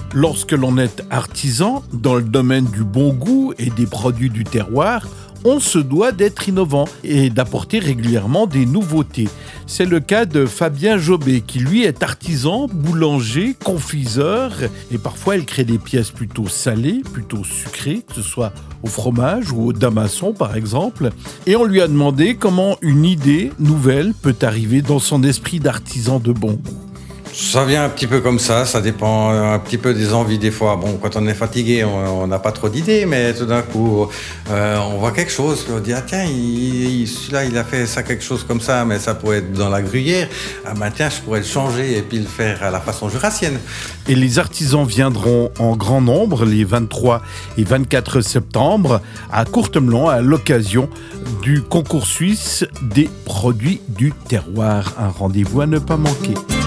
Lorsque l'on est artisan dans le domaine du bon goût et des produits du terroir, on se doit d'être innovant et d'apporter régulièrement des nouveautés. C'est le cas de Fabien Jobé, qui lui est artisan, boulanger, confiseur, et parfois il crée des pièces plutôt salées, plutôt sucrées, que ce soit au fromage ou au damasson par exemple. Et on lui a demandé comment une idée nouvelle peut arriver dans son esprit d'artisan de bon goût. Ça vient un petit peu comme ça dépend un petit peu des envies des fois. Bon, quand on est fatigué, on n'a pas trop d'idées, mais tout d'un coup, on voit quelque chose, on dit, ah tiens, celui-là, il a fait ça quelque chose comme ça, mais ça pourrait être dans la gruyère. Ah ben tiens, je pourrais le changer et puis le faire à la façon jurassienne. Et les artisans viendront en grand nombre les 23 et 24 septembre à Courtemelon à l'occasion du concours suisse des produits du terroir. Un rendez-vous à ne pas manquer.